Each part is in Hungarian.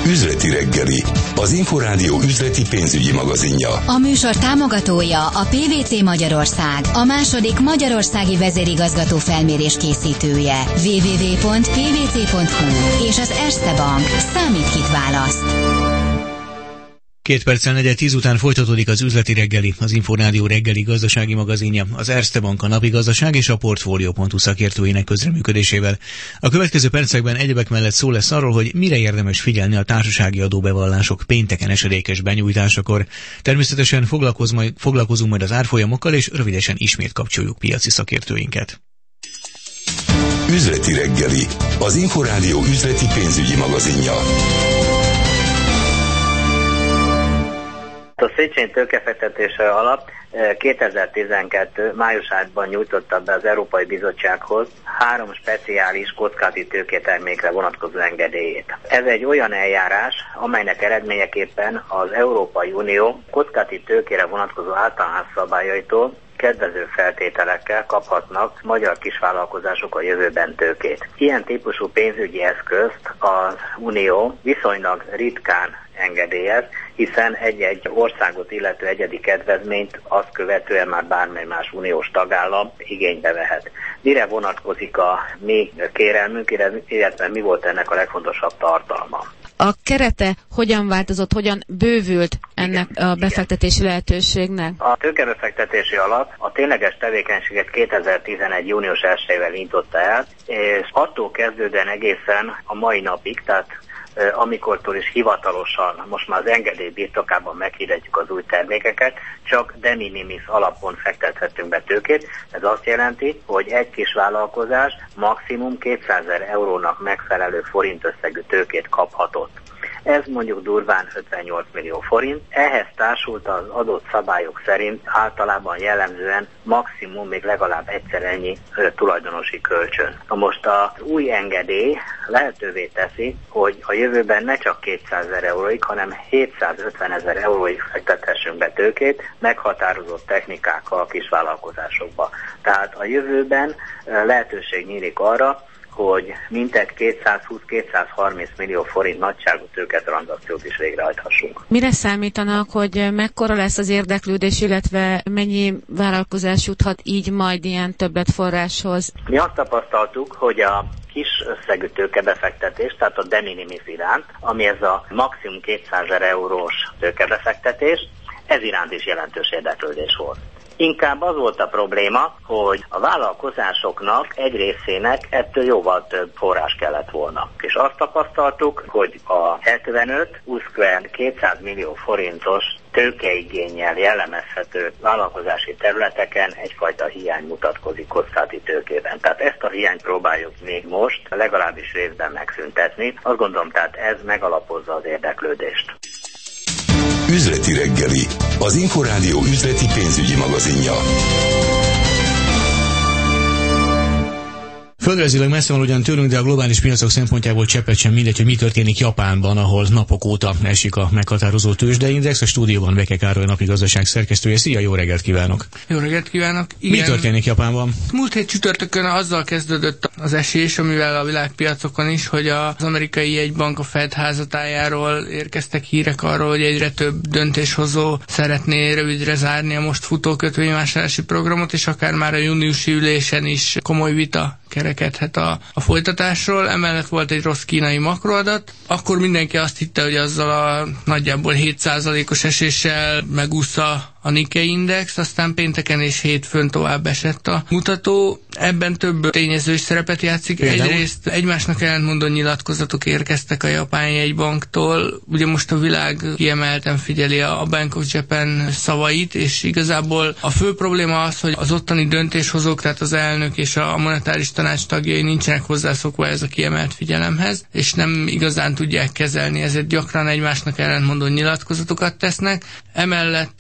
Üzleti reggeli, az Inforádió üzleti pénzügyi magazinja. A műsor támogatója a PVC Magyarország, a második magyarországi vezérigazgató felmérés készítője. www.pvc.hu és az Erste Bank. Számít, kit választ. 2 perccel 9:10 után folytatódik az üzleti reggeli, az Inforádió reggeli gazdasági magazinja, az Erste Bank, a napi gazdaság és a Portfolio.hu szakértőinek közreműködésével. A következő percekben egyebek mellett szó lesz arról, hogy mire érdemes figyelni a társasági adóbevallások pénteken esedékes benyújtásakor. Természetesen foglalkozunk majd az árfolyamokkal, és rövidesen ismét kapcsoljuk piaci szakértőinket. Üzleti reggeli, az Inforádió üzleti pénzügyi magazinja. A Széchenyi tőkefektetési alap 2012. májusában nyújtotta be az Európai Bizottsághoz 3 speciális kockázati tőketermékre vonatkozó engedélyét. Ez egy olyan eljárás, amelynek eredményeképpen az Európai Unió kockázati tőkére vonatkozó általános szabályaitól kedvező feltételekkel kaphatnak magyar kisvállalkozások a jövőben tőkét. Ilyen típusú pénzügyi eszközt az Unió viszonylag ritkán engedélyez, hiszen egy-egy országot illető egyedi kedvezményt azt követően már bármely más uniós tagállam igénybe vehet. Mire vonatkozik a mi kérelmünk, illetve mi volt ennek a legfontosabb tartalma? A kerete hogyan változott, hogyan bővült ennek a befektetési lehetőségnek? A tőkebefektetési alap a tényleges tevékenységet 2011. június 1-ével indította el, és attól kezdődően egészen a mai napig, tehát amikortól is hivatalosan most már az engedély birtokában meghirdetjük az új termékeket, csak de minimis alapon fektethetünk be tőkét. Ez azt jelenti, hogy egy kis vállalkozás maximum 200 000 eurónak megfelelő forintösszegű tőkét kaphatott. Ez mondjuk durván 58 millió forint. Ehhez társult az adott szabályok szerint általában jellemzően maximum még legalább egyszer ennyi tulajdonosi kölcsön. Na most az új engedély lehetővé teszi, hogy a jövőben ne csak 200 000 euróig, hanem 750 000 euróig fektethessünk be tőkét meghatározott technikákkal a kisvállalkozásokba. Tehát a jövőben lehetőség nyílik arra, hogy mintegy 220-230 millió forint nagyságú tőketranzakciót is végrehajthassunk. Mire számítanak, hogy mekkora lesz az érdeklődés, illetve mennyi vállalkozás juthat így majd ilyen többletforráshoz? Mi azt tapasztaltuk, hogy a kis összegű tőkebefektetés, tehát a de minimis iránt, ami ez a maximum 200 000 eurós tőkebefektetés, ez iránt is jelentős érdeklődés volt. Inkább az volt a probléma, hogy a vállalkozásoknak egy részének ettől jóval több forrás kellett volna. És azt tapasztaltuk, hogy a 75-200 millió forintos tőkeigénnyel jellemezhető vállalkozási területeken egyfajta hiány mutatkozik kockázati tőkében. Tehát ezt a hiányt próbáljuk még most legalábbis részben megszüntetni. Azt gondolom, tehát ez megalapozza az érdeklődést. Üzleti reggeli, az Inforádió üzleti pénzügyi magazinja. Földrajzilag messze van ugyan tőlünk, de a globális piacok szempontjából cseppet sem mindegy, hogy mi történik Japánban, ahol napok óta esik a meghatározó tőzsdeindex. A stúdióban Beke Károly, napi gazdaság szerkesztője. Szia, jó reggelt kívánok! Jó reggelt kívánok! Igen. Mi történik Japánban? Múlt hét csütörtökön azzal kezdődött az esés, amivel a világpiacokon is, hogy az amerikai jegybank a Fed házatájáról érkeztek hírek arról, hogy egyre több döntéshozó szeretné rövidre zárni a most futó kötvényvásárlási programot, és akár már a júniusi ülésen is komoly vita kerekedhet a folytatásról. Emellett volt egy rossz kínai makroadat. Akkor mindenki azt hitte, hogy azzal a nagyjából 7%-os eséssel megúszza a Nikkei index, aztán pénteken és hétfőn tovább esett a mutató. Ebben több tényező is szerepet játszik. Egyrészt egymásnak ellentmondó nyilatkozatok érkeztek a japán jegybanktól. Ugye most a világ kiemelten figyeli a Bank of Japan szavait, és igazából a fő probléma az, hogy az ottani döntéshozók, tehát az elnök és a monetáris tanács tagjai nincsenek hozzászokva ez a kiemelt figyelemhez, és nem igazán tudják kezelni, ezért gyakran egymásnak ellentmondó nyilatkozatokat tesznek. Emellett a japán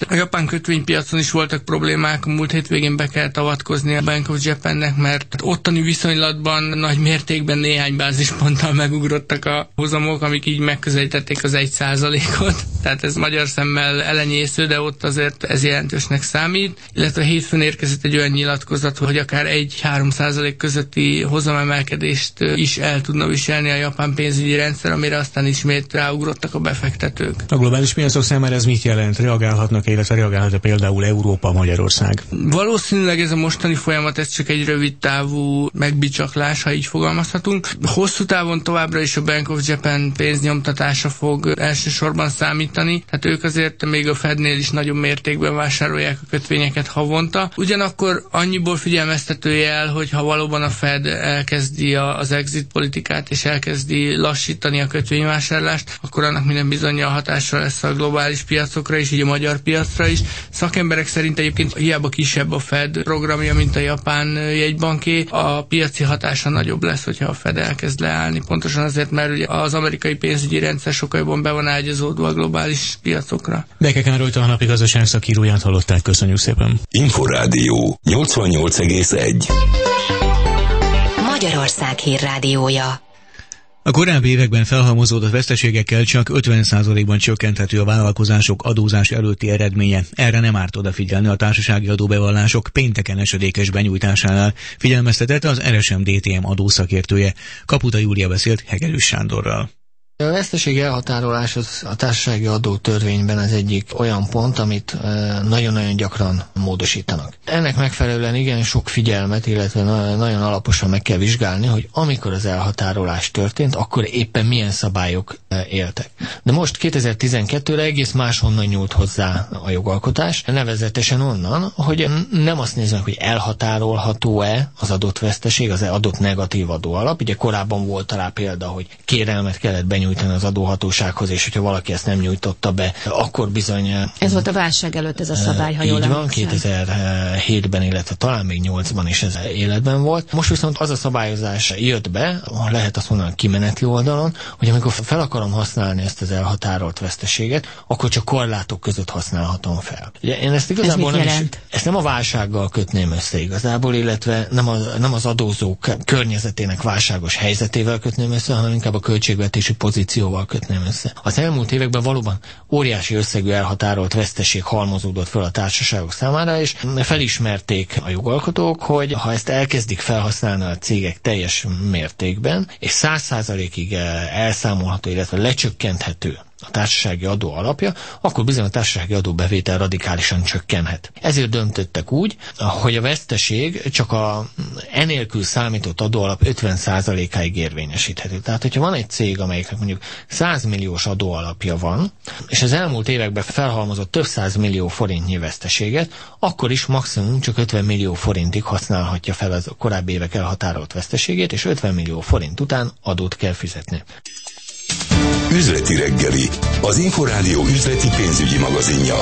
kötvénypiacon is voltak problémák, múlt hétvégén be kellett avatkozni a Bank of Japannek, mert ottani viszonylatban nagy mértékben néhány bázisponttal megugrottak a hozamok, amik így megközelítették az 1%-ot. Tehát ez magyar szemmel elenyésző, de ott azért ez jelentősnek számít. Illetve hétfőn érkezett egy olyan nyilatkozat, hogy akár 1-3% közötti hozamemelkedést is el tudna viselni a japán pénzügyi rendszer, amire aztán ismét ráugrottak a befektetők. A globális piacok számára ez mit jelent? Reagálhatnak, illetve reagálhat például Európa, Magyarország? Valószínűleg ez a mostani folyamat, ez csak egy rövid távú megbicsaklás, ha így fogalmazhatunk. Hosszú távon továbbra is a Bank of Japan pénznyomtatása fog elsősorban számítani, tehát ők azért még a Fednél is nagyobb mértékben vásárolják a kötvényeket havonta. Ugyanakkor annyiból figyelmeztető jel, hogy ha valóban a Fed elkezdi az exit politikát és elkezdi lassítani a kötvényvásárlást, akkor annak minden bizonnyal hatással lesz a globális piacokra és így a magyar piacra is. Szakemberek szerint egyébként hiába kisebb a Fed programja, mint a japán jegybanké, a piaci hatása nagyobb lesz, hogyha a Fed elkezd leállni. Pontosan azért, mert ugye az amerikai pénzügyi rendszer sokkal jobban be van ágyazódva a globális piacokra. Beke Károlyt, a napi gazdaság szakíróját hallották, köszönjük szépen. Inforádió 88,1. Magyarország hírrádiója. A korábbi években felhalmozódott veszteségekkel csak 50%-ban csökkenthető a vállalkozások adózás előtti eredménye. Erre nem árt odafigyelni a társasági adóbevallások pénteken esedékes benyújtásánál, figyelmeztetett az RSM-DTM adószakértője. Kaputa Júlia beszélt Hegedűs Sándorral. A veszteség elhatárolás az a társasági adótörvényben az egyik olyan pont, amit nagyon-nagyon gyakran módosítanak. Ennek megfelelően igen sok figyelmet, illetve nagyon alaposan meg kell vizsgálni, hogy amikor az elhatárolás történt, akkor éppen milyen szabályok éltek. De most 2012-re egész máshonnan nyúlt hozzá a jogalkotás, nevezetesen onnan, hogy nem azt néznek, hogy elhatárolható-e az adott veszteség, az adott negatív adóalap. Ugye korábban volt rá példa, hogy kérelmet kellett benyújtani az adóhatósághoz, és hogyha valaki ezt nem nyújtotta be, akkor bizony... Ez volt a válság előtt ez a szabály, ha jól emlékszem. Így van, 2007-ben, illetve talán még 2008-ban is ez életben volt. Most viszont az a szabályozás jött be, lehet azt mondani kimeneti oldalon, hogy amikor fel akarom használni ezt az elhatárolt veszteséget, akkor csak korlátok között használhatom fel. Ugye én ezt igazából ezt nem a válsággal kötném össze igazából, illetve nem az adózók környezetének válságos helyzetével kötném össze, hanem inkább a költségvetési pozícióval kötném össze. Az elmúlt években valóban óriási összegű elhatárolt veszteség halmozódott fel a társaságok számára, és felismerték a jogalkotók, hogy ha ezt elkezdik felhasználni a cégek teljes mértékben, és 100%-ig elszámolható, illetve lecsökkenthető a társasági adó alapja, akkor bizony a társasági adóbevétel radikálisan csökkenhet. Ezért döntöttek úgy, hogy a veszteség csak a enélkül számított adóalap 50%-áig érvényesíthető. Tehát, hogyha van egy cég, amelyiknek mondjuk 100 milliós adóalapja van, és az elmúlt években felhalmozott több 100 millió forintnyi veszteséget, akkor is maximum csak 50 millió forintig használhatja fel az korábbi évek elhatárolt veszteségét, és 50 millió forint után adót kell fizetni. Üzleti reggeli, az Inforádió üzleti pénzügyi magazinja.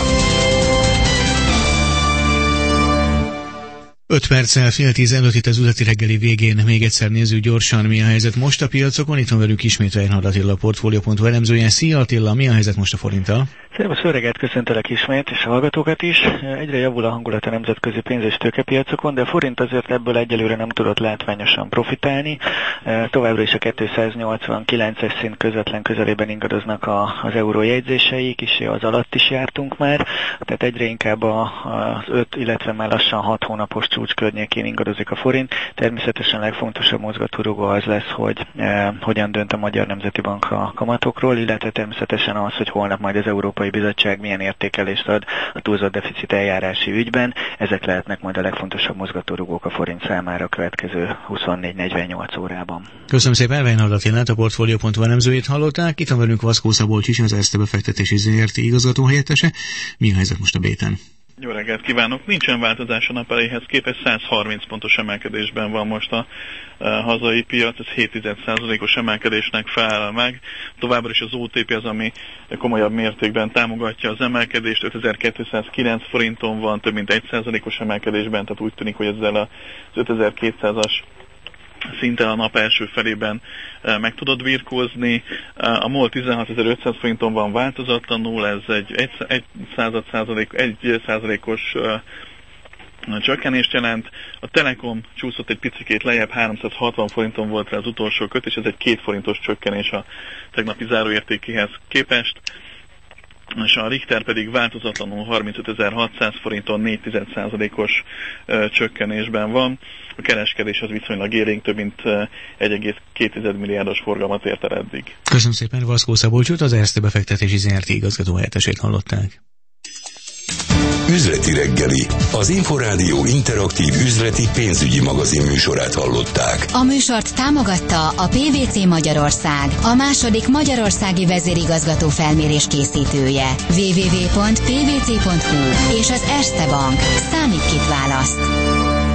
5 perccel fél 15 itt az üzleti reggeli végén. Még egyszer nézzük gyorsan, mi a helyzet most a piacokon. Itt van velünk ismét Reinhard Attila, a Portfolio.hu elemzője. Szia Attila, mi a helyzet most a forinttal? Szervusz, jó reggelt, köszöntelek ismét, és a hallgatókat is. Egyre javul a hangulat a nemzetközi pénz- és tőkepiacokon, de a forint azért ebből egyelőre nem tudott látványosan profitálni. Továbbra is a 289-es szint közvetlen közelében ingadoznak az euró jegyzései, kicsi az alatt is jártunk már, tehát egyre inkább az 5, illetve már lassan 6 hónapos csúcs környékén ingadozik a forint. Természetesen legfontosabb mozgatórugó az lesz, hogy hogyan dönt a Magyar Nemzeti Bank a kamatokról, illetve természetesen az, hogy holnap majd az Európai Bizottság milyen értékelést ad a túlzott deficit eljárási ügyben. Ezek lehetnek majd a legfontosabb mozgatórugók a forint számára a következő 24-48 órában. Köszönöm szépen, Reinhard Attilát, a Portfolio.hu elemzőjét hallották. Itt van velünk Vaszkó Szabolcs is, az Erste befektetési ZRT igazgató helyettese. Mi a helyzet most a béten? Jó reggelt kívánok! Nincsen változás a nap eléhez képest, 130 pontos emelkedésben van most a hazai piac, ez 0,7%-os emelkedésnek felel meg. Továbbra is az OTP az, ami komolyabb mértékben támogatja az emelkedést, 5209 forinton van, több mint 1%-os emelkedésben, tehát úgy tűnik, hogy ezzel az 5200-as szinte a nap első felében meg tudott birkózni. A MOL 16.500 forinton van változatlanul, ez egy 1%-os csökkenést jelent. A Telekom csúszott egy picikét lejjebb, 360 forinton volt rá az utolsó kötés, ez egy 2 forintos csökkenés a tegnapi záróértékéhez képest. És a Richter pedig változatlanul 35.600 forinton 4,1%-os csökkenésben van. A kereskedés az viszonylag élénk, több mint 1,2 milliárdos forgalmat ért el eddig. Köszönöm szépen, Vaszkó Szabolcsot, az Erste befektetési ZRT igazgató helyettesét hallották. Üzleti reggeli, az Inforádió interaktív üzleti pénzügyi magazin műsorát hallották. A műsort támogatta a PwC Magyarország, a második magyarországi vezérigazgató felmérés készítője. www.pwc.hu és az Erste Bank. Számít, kit választ.